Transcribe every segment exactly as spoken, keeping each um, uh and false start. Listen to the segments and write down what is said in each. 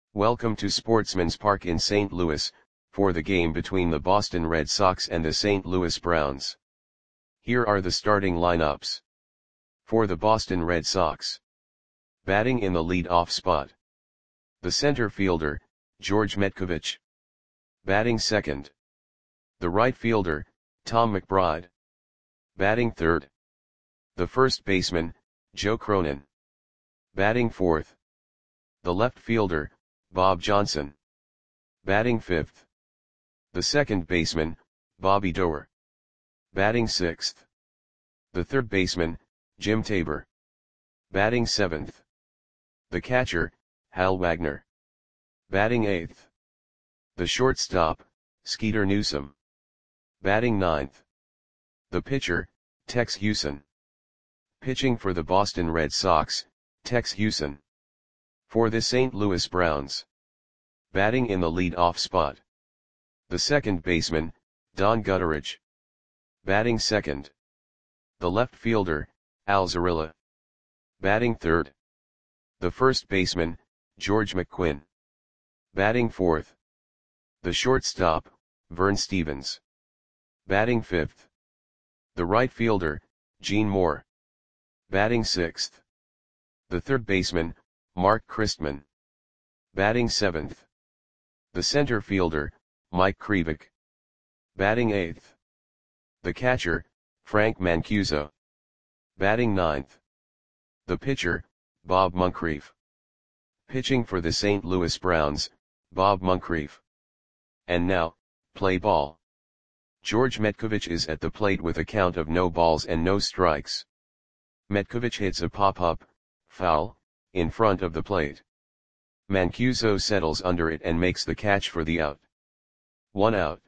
Welcome to Sportsman's Park in Saint Louis, for the game between the Boston Red Sox and the Saint Louis Browns. Here are the starting lineups. For the Boston Red Sox. Batting in the lead-off spot. The center fielder, George Metcovich. Batting second. The right fielder, Tom McBride. Batting third. The first baseman, Joe Cronin. Batting fourth. The left fielder, Bob Johnson. Batting fifth. The second baseman, Bobby Doerr. Batting sixth. The third baseman, Jim Tabor. Batting seventh. The catcher, Hal Wagner. Batting eighth. The shortstop, Skeeter Newsom. Batting ninth. The pitcher, Tex Hewson. Pitching for the Boston Red Sox, Tex Hewson. For the Saint Louis Browns. Batting in the lead-off spot. The second baseman, Don Gutteridge. Batting second. The left fielder, Al Zarilla. Batting third. The first baseman, George McQuinn. Batting fourth. The shortstop, Vern Stephens. Batting fifth. The right fielder, Gene Moore. Batting sixth. The third baseman, Mark Christman. Batting seventh. The center fielder, Mike Krivik. Batting eighth. The catcher, Frank Mancuso. Batting ninth. The pitcher, Bob Moncrief. Pitching for the Saint Louis Browns, Bob Moncrief. And now, play ball. George Metcovich is at the plate with a count of no balls and no strikes. Metcovich hits a pop-up, foul, in front of the plate. Mancuso settles under it and makes the catch for the out. One out.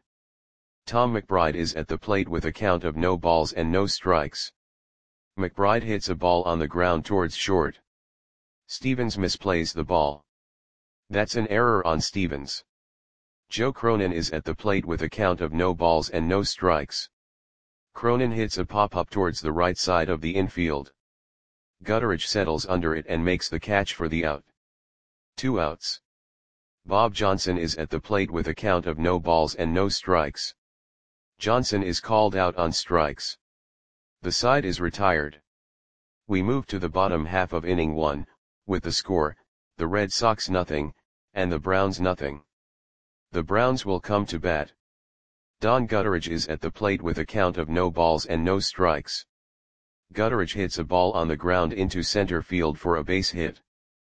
Tom McBride is at the plate with a count of no balls and no strikes. McBride hits a ball on the ground towards short. Stephens misplays the ball. That's an error on Stephens. Joe Cronin is at the plate with a count of no balls and no strikes. Cronin hits a pop-up towards the right side of the infield. Gutteridge settles under it and makes the catch for the out. Two outs. Bob Johnson is at the plate with a count of no balls and no strikes. Johnson is called out on strikes. The side is retired. We move to the bottom half of inning one, with the score, the Red Sox nothing, and the Browns nothing. The Browns will come to bat. Don Gutteridge is at the plate with a count of no balls and no strikes. Gutteridge hits a ball on the ground into center field for a base hit.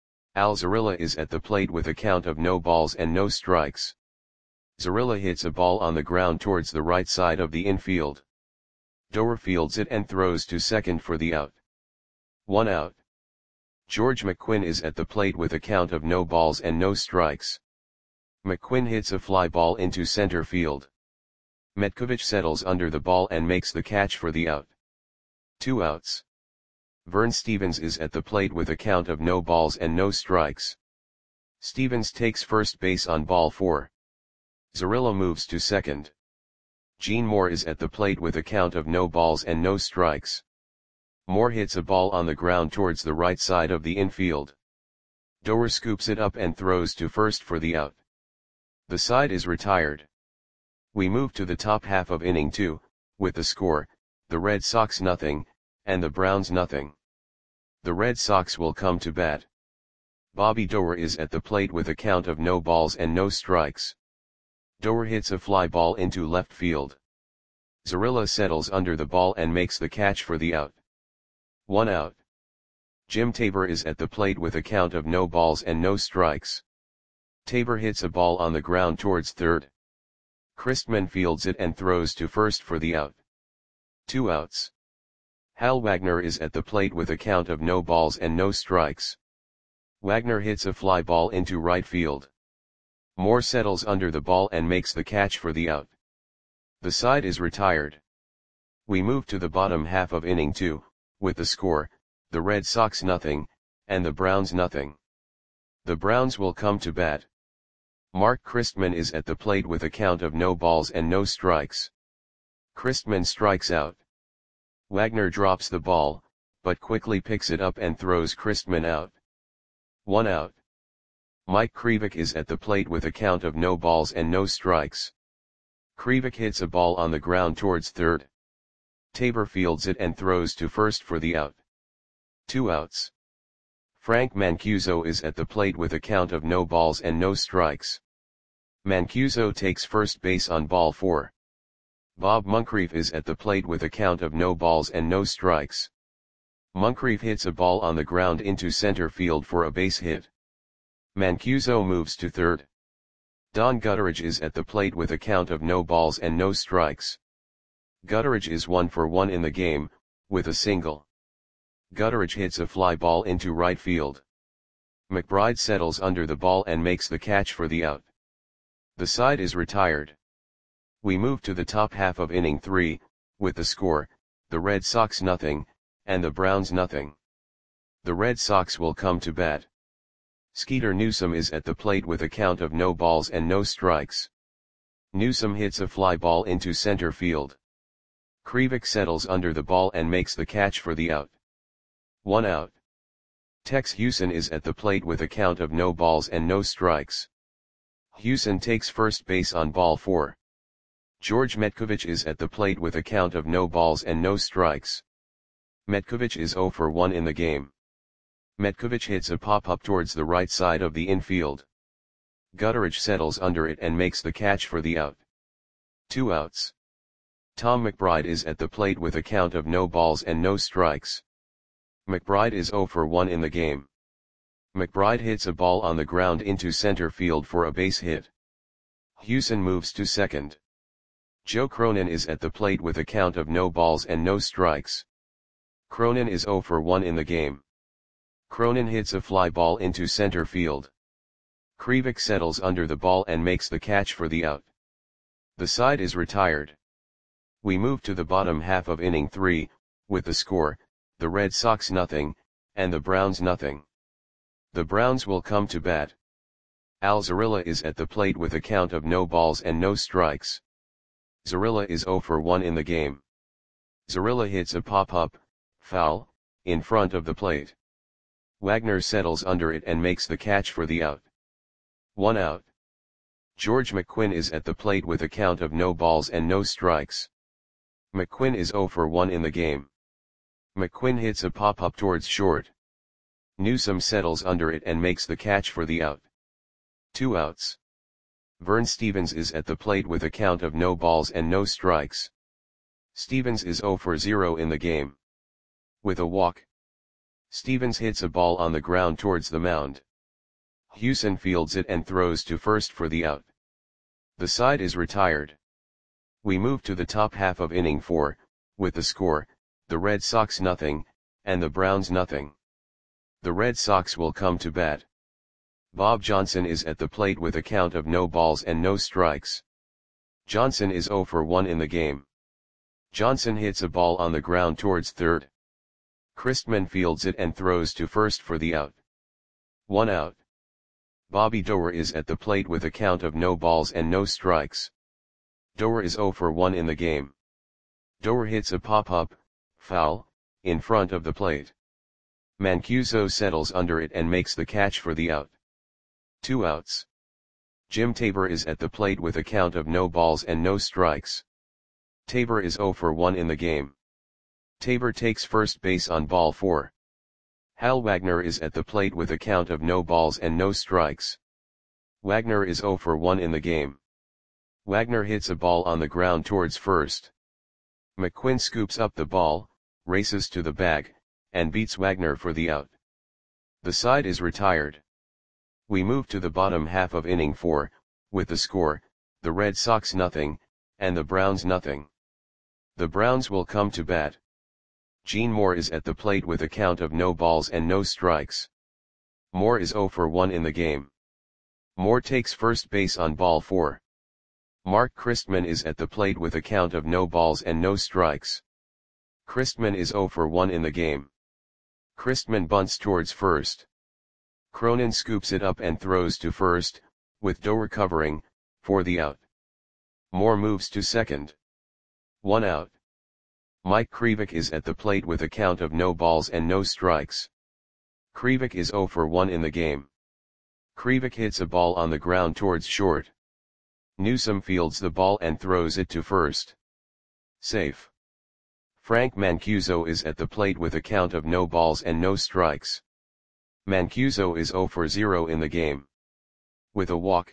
Al Zarilla is at the plate with a count of no balls and no strikes. Zarilla hits a ball on the ground towards the right side of the infield. Doerr fields it and throws to second for the out. One out. George McQuinn is at the plate with a count of no balls and no strikes. McQuinn hits a fly ball into center field. Metcovich settles under the ball and makes the catch for the out. Two outs. Vern Stephens is at the plate with a count of no balls and no strikes. Stephens takes first base on ball four. Zarilla moves to second. Gene Moore is at the plate with a count of no balls and no strikes. Moore hits a ball on the ground towards the right side of the infield. Doerr scoops it up and throws to first for the out. The side is retired. We move to the top half of inning two, with the score, the Red Sox nothing, and the Browns nothing. The Red Sox will come to bat. Bobby Doerr is at the plate with a count of no balls and no strikes. Doerr hits a fly ball into left field. Zarilla settles under the ball and makes the catch for the out. One out. Jim Tabor is at the plate with a count of no balls and no strikes. Tabor hits a ball on the ground towards third. Christman fields it and throws to first for the out. Two outs. Hal Wagner is at the plate with a count of no balls and no strikes. Wagner hits a fly ball into right field. Moore settles under the ball and makes the catch for the out. The side is retired. We move to the bottom half of inning two, with the score, the Red Sox nothing, and the Browns nothing. The Browns will come to bat. Mark Christman is at the plate with a count of no balls and no strikes. Christman strikes out. Wagner drops the ball, but quickly picks it up and throws Christman out. One out. Mike Krivik is at the plate with a count of no balls and no strikes. Krivik hits a ball on the ground towards third. Tabor fields it and throws to first for the out. Two outs. Frank Mancuso is at the plate with a count of no balls and no strikes. Mancuso takes first base on ball four. Bob Moncrief is at the plate with a count of no balls and no strikes. Moncrief hits a ball on the ground into center field for a base hit. Mancuso moves to third. Don Gutteridge is at the plate with a count of no balls and no strikes. Gutteridge is one for one in the game, with a single. Gutteridge hits a fly ball into right field. McBride settles under the ball and makes the catch for the out. The side is retired. We move to the top half of inning three, with the score, the Red Sox nothing, and the Browns nothing. The Red Sox will come to bat. Skeeter Newsom is at the plate with a count of no balls and no strikes. Newsom hits a fly ball into center field. Krivik settles under the ball and makes the catch for the out. One out. Tex Hewson is at the plate with a count of no balls and no strikes. Hewson takes first base on ball four. George Metkovich is at the plate with a count of no balls and no strikes. Metkovich is zero for one in the game. Metkovich hits a pop-up towards the right side of the infield. Gutteridge settles under it and makes the catch for the out. Two outs. Tom McBride is at the plate with a count of no balls and no strikes. McBride is zero for one in the game. McBride hits a ball on the ground into center field for a base hit. Hewson moves to second. Joe Cronin is at the plate with a count of no balls and no strikes. Cronin is zero for one in the game. Cronin hits a fly ball into center field. Krivik settles under the ball and makes the catch for the out. The side is retired. We move to the bottom half of inning three, with the score, the Red Sox nothing, and the Browns nothing. The Browns will come to bat. Al Zarilla is at the plate with a count of no balls and no strikes. Zarilla is zero for one in the game. Zarilla hits a pop-up, foul, in front of the plate. Wagner settles under it and makes the catch for the out. One out. George McQuinn is at the plate with a count of no balls and no strikes. McQuinn is zero for one in the game. McQuinn hits a pop-up towards short. Newsom settles under it and makes the catch for the out. Two outs. Vern Stevens is at the plate with a count of no balls and no strikes. Stevens is zero for zero in the game. With a walk. Stevens hits a ball on the ground towards the mound. Hewson fields it and throws to first for the out. The side is retired. We move to the top half of inning four, with the score, the Red Sox nothing, and the Browns nothing. The Red Sox will come to bat. Bob Johnson is at the plate with a count of no balls and no strikes. Johnson is zero for one in the game. Johnson hits a ball on the ground towards third. Christman fields it and throws to first for the out. One out. Bobby Doerr is at the plate with a count of no balls and no strikes. Doerr is zero for one in the game. Doerr hits a pop-up, foul, in front of the plate. Mancuso settles under it and makes the catch for the out. Two outs. Jim Tabor is at the plate with a count of no balls and no strikes. Tabor is zero for one in the game. Tabor takes first base on ball four. Hal Wagner is at the plate with a count of no balls and no strikes. Wagner is zero for one in the game. Wagner hits a ball on the ground towards first. McQuinn scoops up the ball, races to the bag, and beats Wagner for the out. The side is retired. We move to the bottom half of inning four, with the score, the Red Sox nothing, and the Browns nothing. The Browns will come to bat. Gene Moore is at the plate with a count of no balls and no strikes. Moore is zero for one in the game. Moore takes first base on ball four. Mark Christman is at the plate with a count of no balls and no strikes. Christman is zero for one in the game. Christman bunts towards first. Cronin scoops it up and throws to first, with Doerr covering, for the out. Moore moves to second. One out. Mike Krivik is at the plate with a count of no balls and no strikes. Krivik is zero for one in the game. Krivik hits a ball on the ground towards short. Newsome fields the ball and throws it to first. Safe. Frank Mancuso is at the plate with a count of no balls and no strikes. Mancuso is zero for zero in the game. With a walk.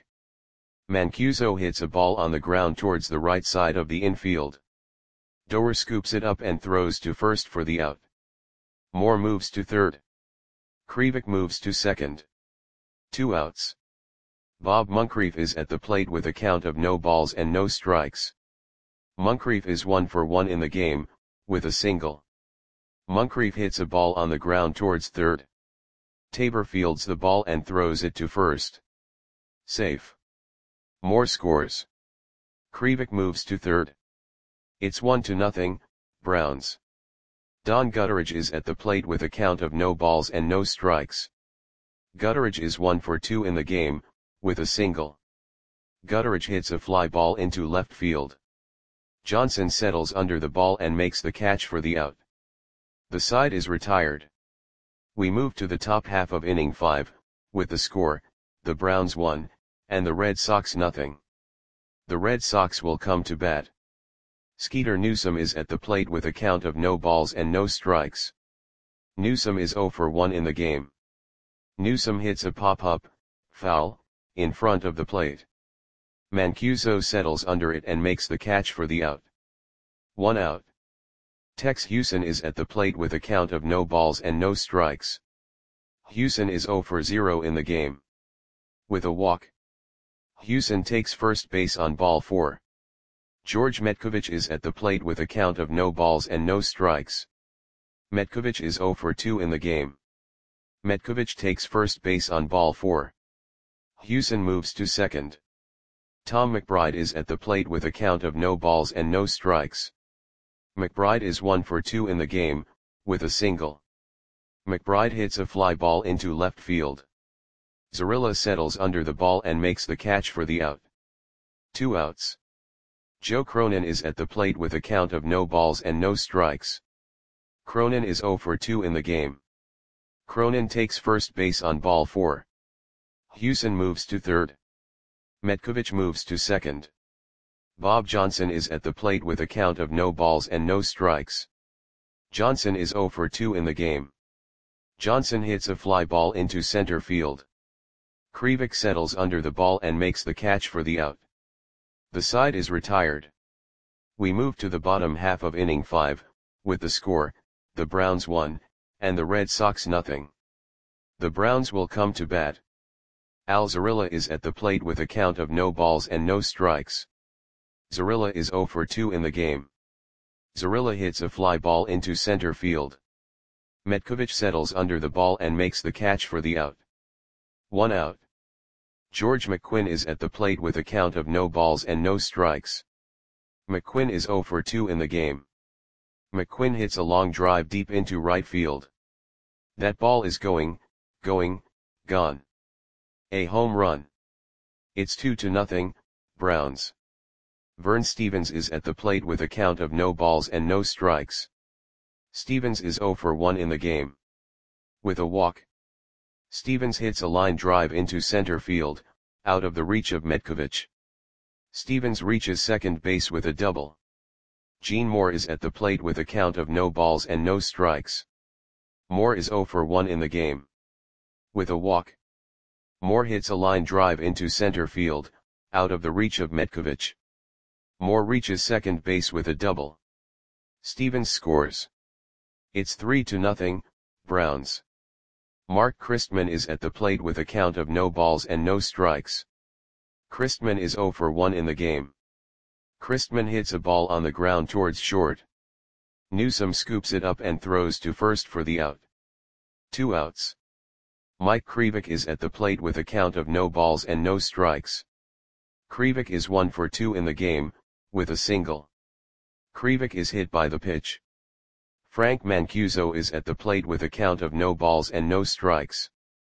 Mancuso hits a ball on the ground towards the right side of the infield. Doer scoops it up and throws to first for the out. Moore moves to third. Krivik moves to second. Two outs. Bob Moncrief is at the plate with a count of no balls and no strikes. Moncrief is one for one in the game, with a single. Moncrief hits a ball on the ground towards third. Tabor fields the ball and throws it to first. Safe. Moore scores. Krivik moves to third. It's one to nothing, Browns. Don Gutteridge is at the plate with a count of no balls and no strikes. Gutteridge is one for two in the game, with a single. Gutteridge hits a fly ball into left field. Johnson settles under the ball and makes the catch for the out. The side is retired. We move to the top half of inning five, with the score, the Browns one, and the Red Sox nothing. The Red Sox will come to bat. Skeeter Newsome is at the plate with a count of no balls and no strikes. Newsome is zero for one in the game. Newsome hits a pop-up, foul, in front of the plate. Mancuso settles under it and makes the catch for the out. One out. Tex Hewson is at the plate with a count of no balls and no strikes. Hewson is zero for zero in the game. With a walk. Hewson takes first base on ball four. George Metkovich is at the plate with a count of no balls and no strikes. Metkovich is zero for two in the game. Metkovich takes first base on ball four. Hewson moves to second. Tom McBride is at the plate with a count of no balls and no strikes. McBride is one for two in the game, with a single. McBride hits a fly ball into left field. Zarilla settles under the ball and makes the catch for the out. Two outs. Joe Cronin is at the plate with a count of no balls and no strikes. Cronin is zero for two in the game. Cronin takes first base on ball four. Hewson moves to third. Metkovich moves to second. Bob Johnson is at the plate with a count of no balls and no strikes. Johnson is zero for two in the game. Johnson hits a fly ball into center field. Krivik settles under the ball and makes the catch for the out. The side is retired. We move to the bottom half of inning five, with the score, the Browns one, and the Red Sox nothing. The Browns will come to bat. Al Zarilla is at the plate with a count of no balls and no strikes. Zarilla is zero for two in the game. Zarilla hits a fly ball into center field. Metkovich settles under the ball and makes the catch for the out. One out. George McQuinn is at the plate with a count of no balls and no strikes. McQuinn is zero for two in the game. McQuinn hits a long drive deep into right field. That ball is going, going, gone. A home run. It's two to nothing, Browns. Vern Stevens is at the plate with a count of no balls and no strikes. Stevens is zero for one in the game. With a walk. Stevens hits a line drive into center field, out of the reach of Metkovich. Stevens reaches second base with a double. Gene Moore is at the plate with a count of no balls and no strikes. Moore is zero for one in the game. With a walk. Moore hits a line drive into center field, out of the reach of Metkovich. Moore reaches second base with a double. Stevens scores. It's three to nothing, Browns. Mark Christman is at the plate with a count of no balls and no strikes. Christman is zero for one in the game. Christman hits a ball on the ground towards short. Newsome scoops it up and throws to first for the out. Two outs. Mike Krivik is at the plate with a count of no balls and no strikes. Krivik is one for two in the game, with a single. Krivik is hit by the pitch. Frank Mancuso is at the plate with a count of no balls and no strikes.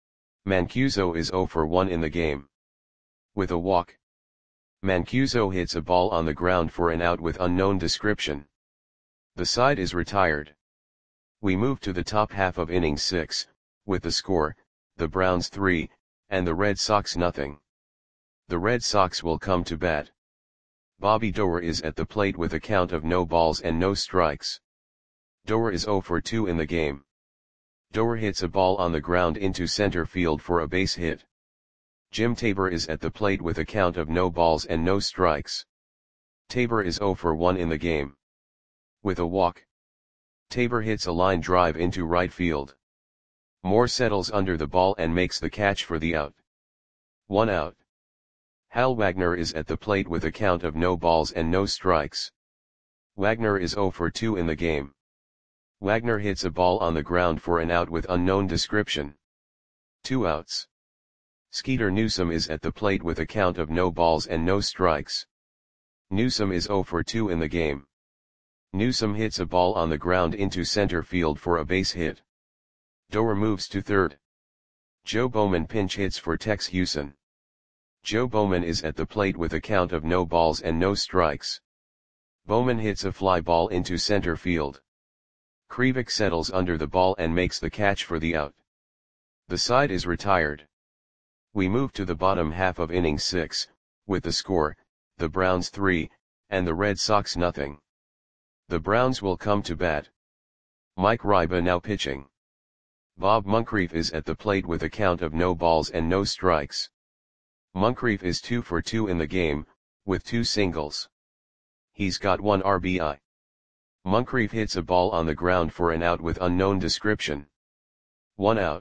Mancuso is zero for one in the game. With a walk. Mancuso hits a ball on the ground for an out with unknown description. The side is retired. We move to the top half of inning six, with the score, the Browns three, and the Red Sox nothing. The Red Sox will come to bat. Bobby Doerr is at the plate with a count of no balls and no strikes. Doerr is zero for two in the game. Doerr hits a ball on the ground into center field for a base hit. Jim Tabor is at the plate with a count of no balls and no strikes. Tabor is zero for one in the game. With a walk, Tabor hits a line drive into right field. Moore settles under the ball and makes the catch for the out. One out. Hal Wagner is at the plate with a count of no balls and no strikes. Wagner is zero for two in the game. Wagner hits a ball on the ground for an out with unknown description. Two outs. Skeeter Newsom is at the plate with a count of no balls and no strikes. Newsom is zero for two in the game. Newsom hits a ball on the ground into center field for a base hit. Doerr moves to third. Joe Bowman pinch hits for Tex Hewson. Joe Bowman is at the plate with a count of no balls and no strikes. Bowman hits a fly ball into center field. Krivik settles under the ball and makes the catch for the out. The side is retired. We move to the bottom half of inning six, with the score, the Browns three, and the Red Sox nothing. The Browns will come to bat. Mike Ryba now pitching. Bob Moncrief is at the plate with a count of no balls and no strikes. Moncrief is two for two in the game, with two singles. He's got one R B I. Moncrief hits a ball on the ground for an out with unknown description. One out.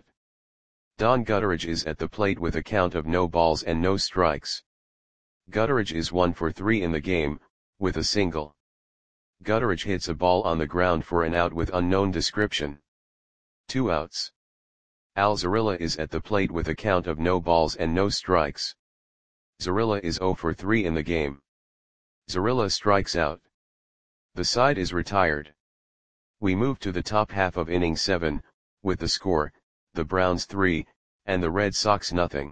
Don Gutteridge is at the plate with a count of no balls and no strikes. Gutteridge is one for three in the game, with a single. Gutteridge hits a ball on the ground for an out with unknown description. Two outs. Al Zarilla is at the plate with a count of no balls and no strikes. Zarilla is zero for three in the game. Zarilla strikes out. The side is retired. We move to the top half of inning seven, with the score, the Browns three, and the Red Sox nothing.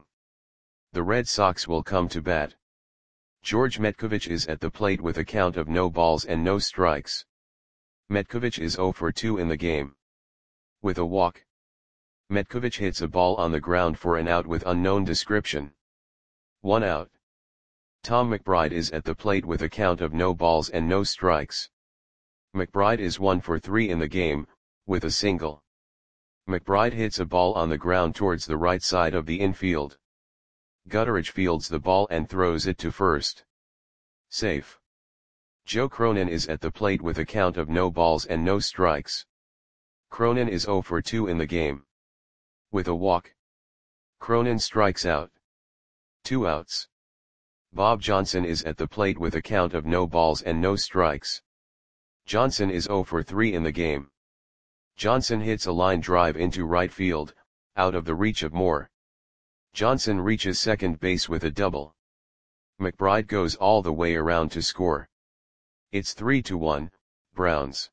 The Red Sox will come to bat. George Metkovich is at the plate with a count of no balls and no strikes. Metkovich is zero for two in the game. With a walk, Metkovich hits a ball on the ground for an out with unknown description. One out. Tom McBride is at the plate with a count of no balls and no strikes. McBride is one for three in the game, with a single. McBride hits a ball on the ground towards the right side of the infield. Gutteridge fields the ball and throws it to first. Safe. Joe Cronin is at the plate with a count of no balls and no strikes. Cronin is zero for two in the game. With a walk, Cronin strikes out. Two outs. Bob Johnson is at the plate with a count of no balls and no strikes. Johnson is zero for three in the game. Johnson hits a line drive into right field, out of the reach of Moore. Johnson reaches second base with a double. McBride goes all the way around to score. It's three to one, Browns.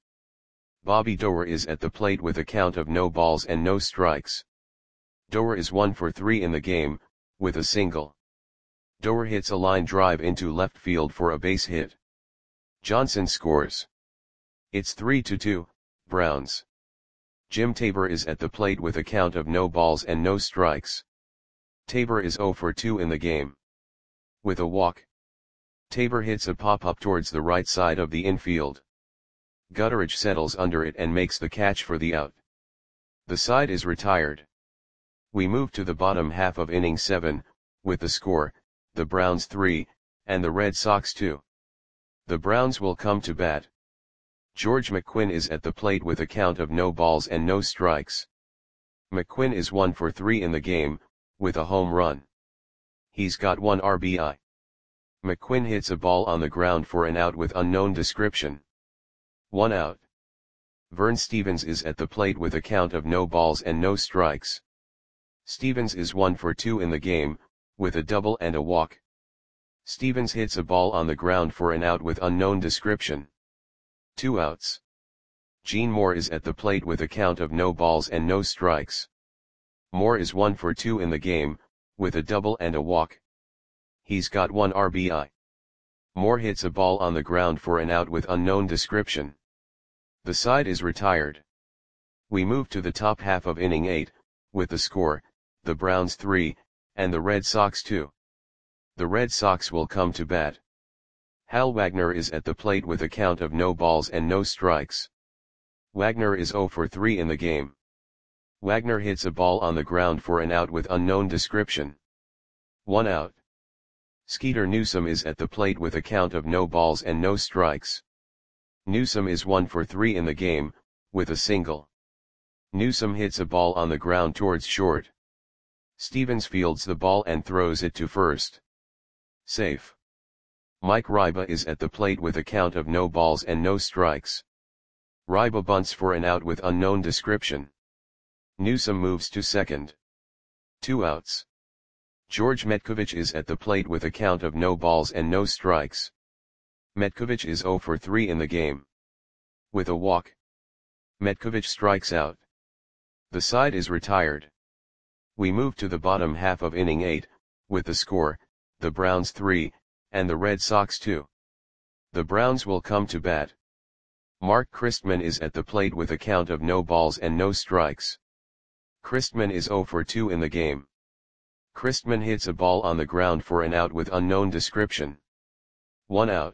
Bobby Doerr is at the plate with a count of no balls and no strikes. Doerr is one for three in the game, with a single. Doerr hits a line drive into left field for a base hit. Johnson scores. It's three to two, Browns. Jim Tabor is at the plate with a count of no balls and no strikes. Tabor is zero for two in the game. With a walk, Tabor hits a pop-up towards the right side of the infield. Gutteridge settles under it and makes the catch for the out. The side is retired. We move to the bottom half of inning seven, with the score, the Browns three, and the Red Sox two. The Browns will come to bat. George McQuinn is at the plate with a count of no balls and no strikes. McQuinn is one for three in the game, with a home run. He's got one R B I. McQuinn hits a ball on the ground for an out with unknown description. One out. Vern Stevens is at the plate with a count of no balls and no strikes. Stevens is one for two in the game, with a double and a walk. Stevens hits a ball on the ground for an out with unknown description. Two outs. Gene Moore is at the plate with a count of no balls and no strikes. Moore is one for two in the game, with a double and a walk. He's got one R B I. Moore hits a ball on the ground for an out with unknown description. The side is retired. We move to the top half of inning eight, with the score, the Browns three, and the Red Sox two. The Red Sox will come to bat. Hal Wagner is at the plate with a count of no balls and no strikes. Wagner is zero for three in the game. Wagner hits a ball on the ground for an out with unknown description. One out. Skeeter Newsom is at the plate with a count of no balls and no strikes. Newsom is one for three in the game, with a single. Newsom hits a ball on the ground towards short. Stevens fields the ball and throws it to first. Safe. Mike Ryba is at the plate with a count of no balls and no strikes. Ryba bunts for an out with unknown description. Newsom moves to second. Two outs. George Metkovich is at the plate with a count of no balls and no strikes. Metkovich is zero for three in the game. With a walk, Metkovich strikes out. The side is retired. We move to the bottom half of inning eight, with the score, the Browns three, and the Red Sox two. The Browns will come to bat. Mark Christman is at the plate with a count of no balls and no strikes. Christman is zero for two in the game. Christman hits a ball on the ground for an out with unknown description. One out.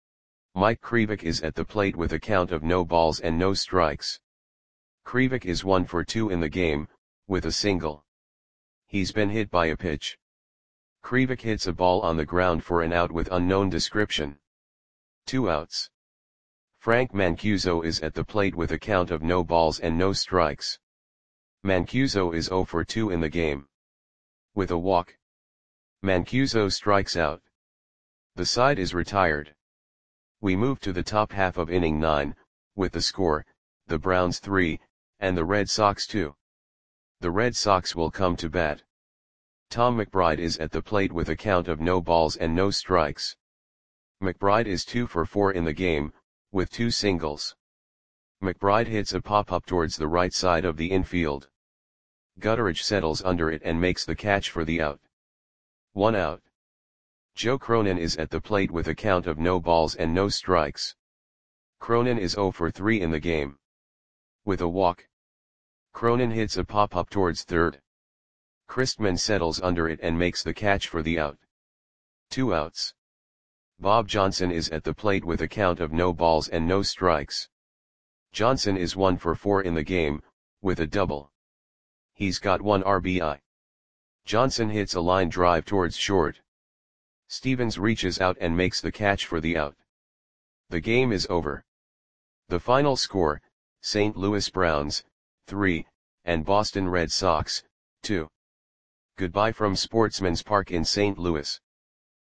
Mike Krivik is at the plate with a count of no balls and no strikes. Krivik is one for two in the game, with a single. He's been hit by a pitch. Krivik hits a ball on the ground for an out with unknown description. Two outs. Frank Mancuso is at the plate with a count of no balls and no strikes. Mancuso is zero for two in the game. With a walk, Mancuso strikes out. The side is retired. We move to the top half of inning nine, with the score, the Browns three, and the Red Sox two. The Red Sox will come to bat. Tom McBride is at the plate with a count of no balls and no strikes. McBride is two for four in the game, with two singles. McBride hits a pop-up towards the right side of the infield. Gutteridge settles under it and makes the catch for the out. One out. Joe Cronin is at the plate with a count of no balls and no strikes. Cronin is zero for three in the game. With a walk, Cronin hits a pop-up towards third. Christman settles under it and makes the catch for the out. Two outs. Bob Johnson is at the plate with a count of no balls and no strikes. Johnson is one for four in the game, with a double. He's got one R B I. Johnson hits a line drive towards short. Stevens reaches out and makes the catch for the out. The game is over. The final score, Saint Louis Browns, three, and Boston Red Sox, two. Goodbye from Sportsman's Park in Saint Louis.